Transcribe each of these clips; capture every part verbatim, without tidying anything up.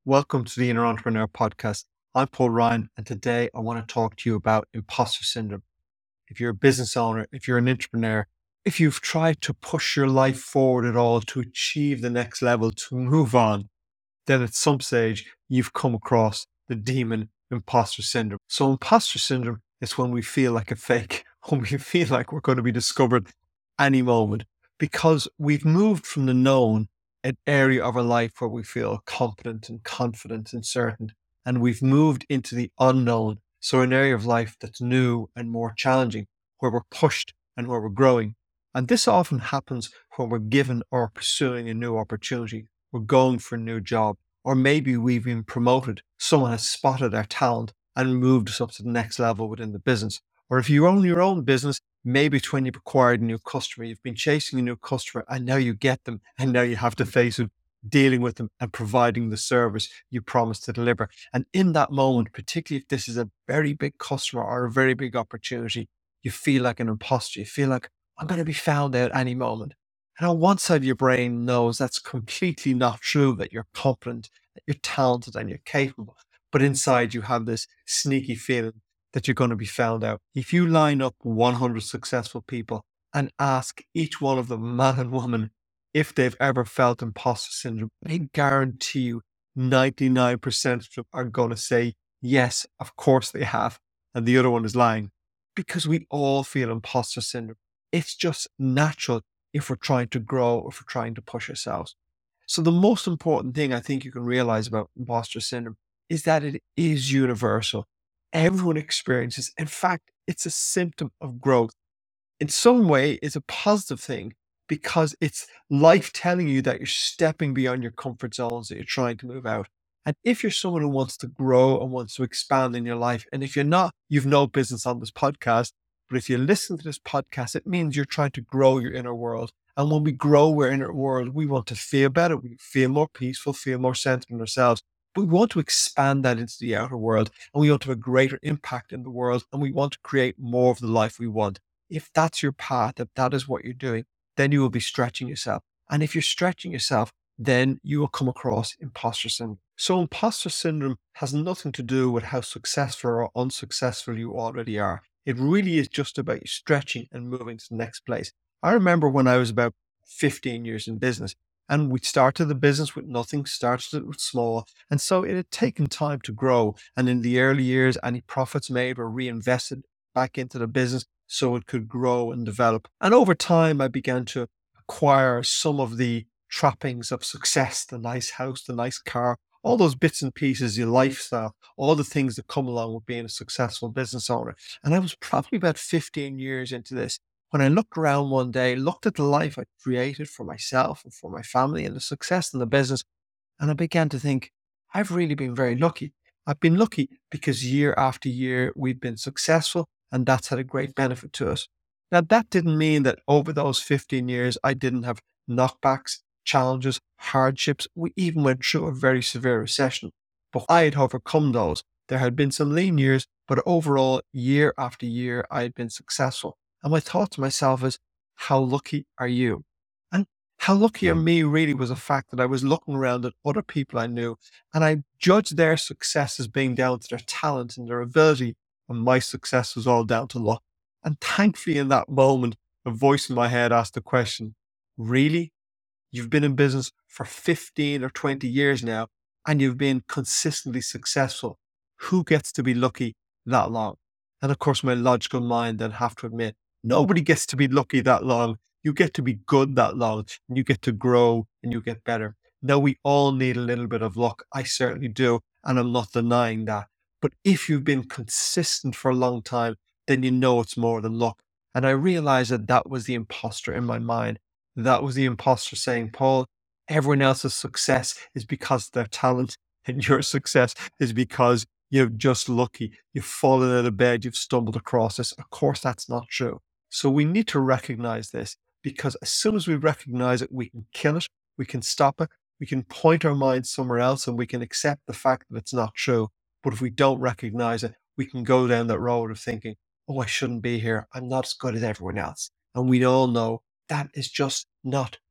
Welcome to the Inner Entrepreneur Podcast. I'm Paul Ryan, and today I want to talk to you about imposter syndrome. If you're a business owner, if you're an entrepreneur, if you've tried to push your life forward at all to achieve the next level, to move on, then at some stage you've come across the demon imposter syndrome. So imposter syndrome is when we feel like a fake, when we feel like we're going to be discovered any moment because we've moved from the known, an area of our life where we feel confident and confident and certain, and we've moved into the unknown. So an area of life that's new and more challenging, where we're pushed and where we're growing. And this often happens when we're given or pursuing a new opportunity. We're going for a new job, or maybe we've been promoted. Someone has spotted our talent and moved us up to the next level within the business. Or if you own your own business, maybe it's when you've acquired a new customer, you've been chasing a new customer and now you get them and now you have to face it, dealing with them and providing the service you promised to deliver. And in that moment, particularly if this is a very big customer or a very big opportunity, you feel like an imposter. You feel like, I'm going to be found out any moment. And on one side of your brain knows that's completely not true, that you're competent, that you're talented and you're capable. But inside you have this sneaky feeling that you're going to be found out. If you line up one hundred successful people and ask each one of them, man and woman, if they've ever felt imposter syndrome, I guarantee you ninety-nine percent of them are going to say, yes, of course they have. And the other one is lying, because we all feel imposter syndrome. It's just natural if we're trying to grow, if we're trying to push ourselves. So the most important thing I think you can realize about imposter syndrome is that it is universal. Everyone experiences. In fact, it's a symptom of growth. In some way, it's a positive thing because it's life telling you that you're stepping beyond your comfort zones, that you're trying to move out. And if you're someone who wants to grow and wants to expand in your life, and if you're not, you've no business on this podcast. But if you listen to this podcast, it means you're trying to grow your inner world. And when we grow our inner world, we want to feel better. We feel more peaceful, feel more centered in ourselves. But we want to expand that into the outer world, and we want to have a greater impact in the world, and we want to create more of the life we want. If that's your path, if that is what you're doing, then you will be stretching yourself. And if you're stretching yourself, then you will come across imposter syndrome. So imposter syndrome has nothing to do with how successful or unsuccessful you already are. It really is just about you stretching and moving to the next place. I remember when I was about fifteen years in business, and we started the business with nothing, started it with small. And so it had taken time to grow. And in the early years, any profits made were reinvested back into the business so it could grow and develop. And over time, I began to acquire some of the trappings of success, the nice house, the nice car, all those bits and pieces, your lifestyle, all the things that come along with being a successful business owner. And I was probably about fifteen years into this when I looked around one day, looked at the life I created for myself and for my family and the success in the business. And I began to think, I've really been very lucky. I've been lucky because year after year, we've been successful, and that's had a great benefit to us. Now, that didn't mean that over those fifteen years, I didn't have knockbacks, challenges, hardships. We even went through a very severe recession, but I had overcome those. There had been some lean years, but overall, year after year, I had been successful. And my thought to myself is, how lucky are you? And how lucky are me really was a fact that I was looking around at other people I knew, and I judged their success as being down to their talent and their ability, and my success was all down to luck. And thankfully, in that moment, a voice in my head asked the question, really? You've been in business for fifteen or twenty years now, and you've been consistently successful. Who gets to be lucky that long? And of course, my logical mind then have to admit, nobody gets to be lucky that long. You get to be good that long, and you get to grow and you get better. Now, we all need a little bit of luck. I certainly do, and I'm not denying that. But if you've been consistent for a long time, then you know it's more than luck. And I realized that that was the imposter in my mind. That was the imposter saying, Paul, everyone else's success is because of their talent, and your success is because you're just lucky. You've fallen out of bed, you've stumbled across this. Of course, that's not true. So we need to recognize this, because as soon as we recognize it, we can kill it, we can stop it, we can point our minds somewhere else, and we can accept the fact that it's not true. But if we don't recognize it, we can go down that road of thinking, oh, I shouldn't be here. I'm not as good as everyone else. And we all know that is just not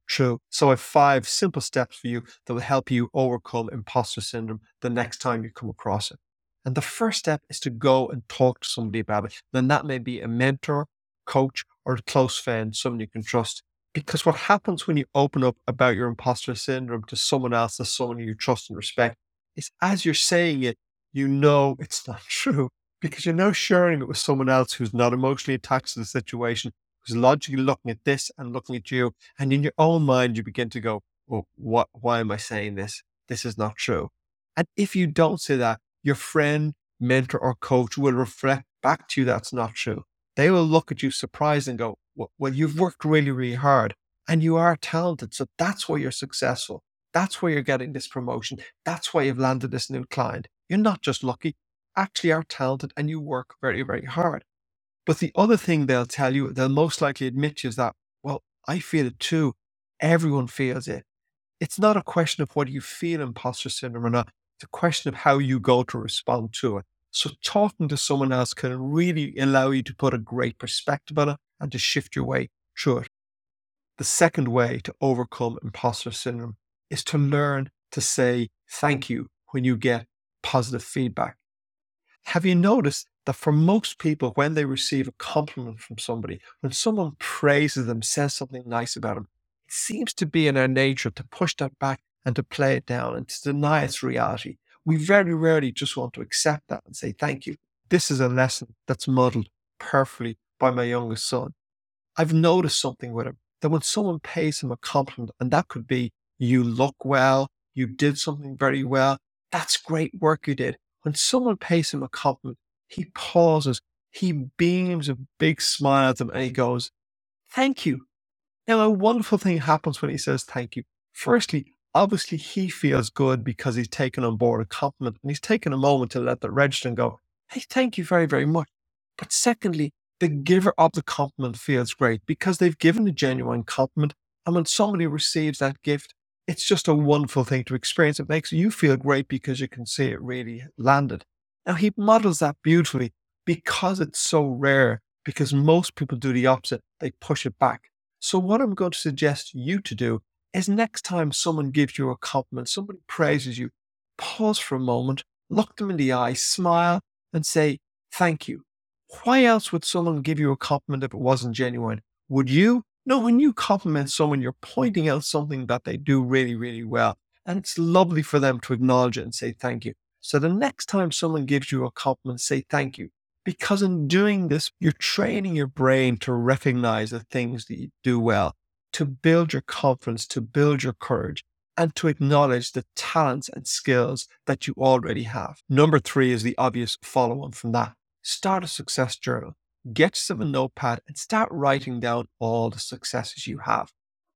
true. So I have five simple steps for you that will help you overcome imposter syndrome the next time you come across it. And the first step is to go and talk to somebody about it. Then that may be a mentor, coach, or a close friend, someone you can trust. Because what happens when you open up about your imposter syndrome to someone else, to someone you trust and respect, is as you're saying it, you know it's not true because you're now sharing it with someone else who's not emotionally attached to the situation, who's logically looking at this and looking at you. And in your own mind, you begin to go, oh, what, why am I saying this? This is not true. And if you don't say that, your friend, mentor, or coach will reflect back to you that's not true. They will look at you surprised and go, well, well, you've worked really, really hard and you are talented. So that's why you're successful. That's why you're getting this promotion. That's why you've landed this new client. You're not just lucky, actually are talented and you work very, very hard. But the other thing they'll tell you, they'll most likely admit to you is that, well, I feel it too. Everyone feels it. It's not a question of whether you feel imposter syndrome or not. It's a question of how you go to respond to it. So talking to someone else can really allow you to put a great perspective on it and to shift your way through it. The second way to overcome imposter syndrome is to learn to say thank you when you get positive feedback. Have you noticed that for most people, when they receive a compliment from somebody, when someone praises them, says something nice about them, it seems to be in our nature to push that back and to play it down and to deny its reality. We very rarely just want to accept that and say thank you. This is a lesson that's modeled perfectly by my youngest son. I've noticed something with him, that when someone pays him a compliment, and that could be, you look well, you did something very well, that's great work you did. When someone pays him a compliment, he pauses, he beams a big smile at them and he goes, thank you. Now, a wonderful thing happens when he says thank you. Firstly, obviously he feels good because he's taken on board a compliment and he's taken a moment to let that register and go, hey, thank you very, very much. But secondly, the giver of the compliment feels great because they've given a genuine compliment. And when somebody receives that gift, it's just a wonderful thing to experience. It makes you feel great because you can see it really landed. Now, he models that beautifully because it's so rare, because most people do the opposite. They push it back. So what I'm going to suggest you to do is next time someone gives you a compliment, somebody praises you, pause for a moment, look them in the eye, smile and say, thank you. Why else would someone give you a compliment if it wasn't genuine? Would you? No, when you compliment someone, you're pointing out something that they do really, really well. And it's lovely for them to acknowledge it and say thank you. So the next time someone gives you a compliment, say thank you. Because in doing this, you're training your brain to recognize the things that you do well, to build your confidence, to build your courage, and to acknowledge the talents and skills that you already have. Number three is the obvious follow-on from that. Start a success journal. Get yourself a notepad and start writing down all the successes you have.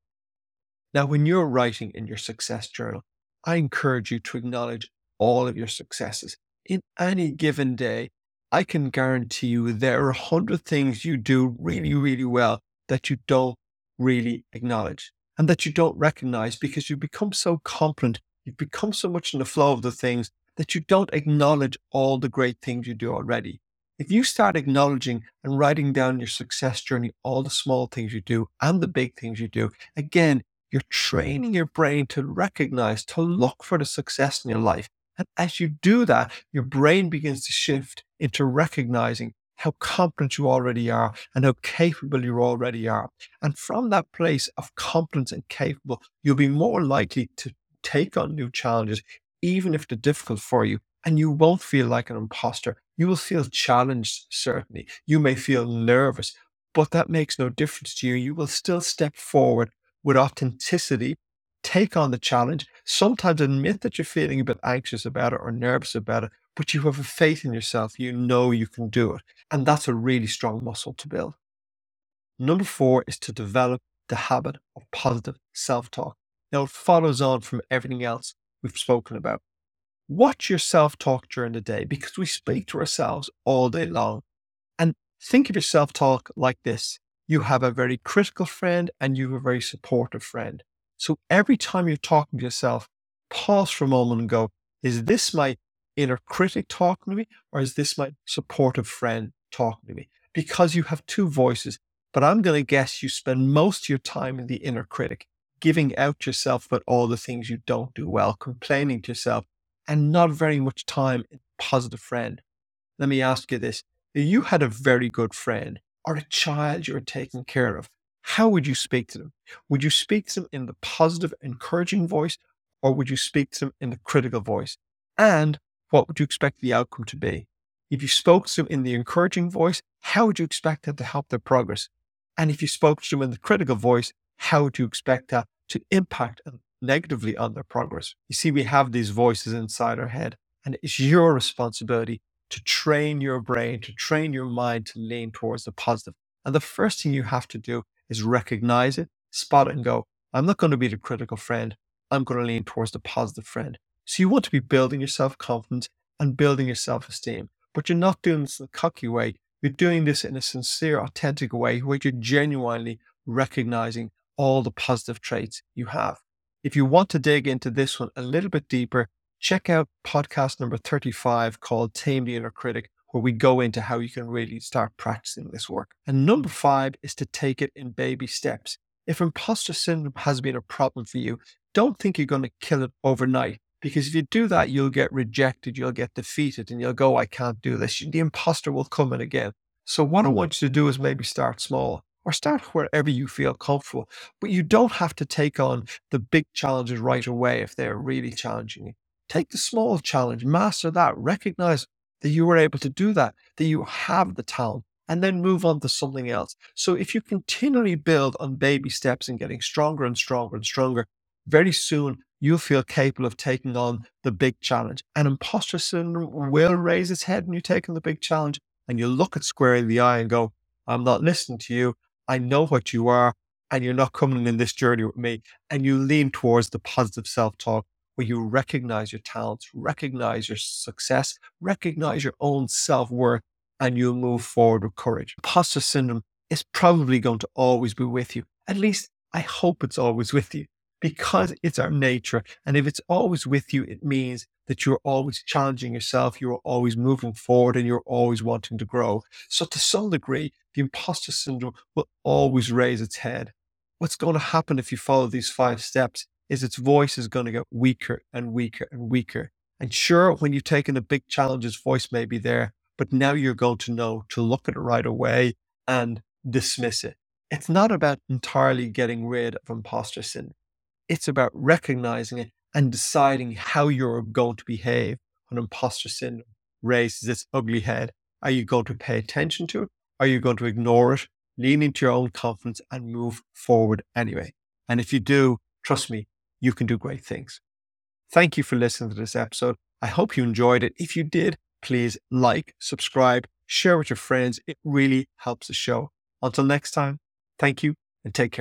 Now, when you're writing in your success journal, I encourage you to acknowledge all of your successes. In any given day, I can guarantee you there are a hundred things you do really, really well that you don't really acknowledge and that you don't recognize because you become so confident, you've become so much in the flow of the things that you don't acknowledge all the great things you do already. If you start acknowledging and writing down your success journey, all the small things you do and the big things you do, again, you're training your brain to recognize, to look for the success in your life. And as you do that, your brain begins to shift into recognizing how competent you already are and how capable you already are. And from that place of competence and capable, you'll be more likely to take on new challenges, even if they're difficult for you. And you won't feel like an imposter. You will feel challenged, certainly. You may feel nervous, but that makes no difference to you. You will still step forward with authenticity, take on the challenge, sometimes admit that you're feeling a bit anxious about it or nervous about it, but you have a faith in yourself. You know you can do it. And that's a really strong muscle to build. Number four is to develop the habit of positive self-talk. Now, it follows on from everything else we've spoken about. Watch your self-talk during the day because we speak to ourselves all day long. And think of your self-talk like this. You have a very critical friend and you have a very supportive friend. So every time you're talking to yourself, pause for a moment and go, is this my inner critic talking to me or is this my supportive friend talking to me? Because you have two voices, but I'm going to guess you spend most of your time in the inner critic. giving out yourself about all the things you don't do well, complaining to yourself, and not very much time in positive friend. Let me ask you this. If you had a very good friend or a child you're taking care of, how would you speak to them? Would you speak to them in the positive, encouraging voice, or would you speak to them in the critical voice? And what would you expect the outcome to be? If you spoke to them in the encouraging voice, how would you expect that to help their progress? And if you spoke to them in the critical voice, how would you expect that to impact negatively on their progress? You see, we have these voices inside our head, and it's your responsibility to train your brain, to train your mind to lean towards the positive. And the first thing you have to do is recognize it, spot it, and go, I'm not going to be the critical friend. I'm going to lean towards the positive friend. So you want to be building your self-confidence and building your self-esteem, but you're not doing this in a cocky way. You're doing this in a sincere, authentic way where you're genuinely recognizing all the positive traits you have. If you want to dig into this one a little bit deeper, check out podcast number thirty-five called Tame the Inner Critic, where we go into how you can really start practicing this work. And number five is to take it in baby steps. If imposter syndrome has been a problem for you, don't think you're going to kill it overnight, because if you do that, you'll get rejected, you'll get defeated, and you'll go, I can't do this. The imposter will come in again. So what I want you to do is maybe start small, or start wherever you feel comfortable. But you don't have to take on the big challenges right away if they're really challenging you. Take the small challenge, master that, recognize that you were able to do that, that you have the talent, and then move on to something else. So if you continually build on baby steps and getting stronger and stronger and stronger, very soon you'll feel capable of taking on the big challenge. And imposter syndrome will raise its head when you take on the big challenge, and you'll look it square in the eye and go, I'm not listening to you. I know what you are, and you're not coming in this journey with me. And you lean towards the positive self-talk, where you recognize your talents, recognize your success, recognize your own self-worth, and you'll move forward with courage. Imposter syndrome is probably going to always be with you. At least I hope it's always with you, because it's our nature. And if it's always with you, it means that you're always challenging yourself, you're always moving forward, and you're always wanting to grow. So to some degree, the imposter syndrome will always raise its head. What's going to happen if you follow these five steps is its voice is going to get weaker and weaker and weaker. And sure, when you've taken a big challenge, its voice may be there, but now you're going to know to look at it right away and dismiss it. It's not about entirely getting rid of imposter syndrome. It's about recognizing it and deciding how you're going to behave when imposter syndrome raises its ugly head. Are you going to pay attention to it? Are you going to ignore it, lean into your own confidence, and move forward anyway? And if you do, trust me, you can do great things. Thank you for listening to this episode. I hope you enjoyed it. If you did, please like, subscribe, share with your friends. It really helps the show. Until next time, thank you and take care.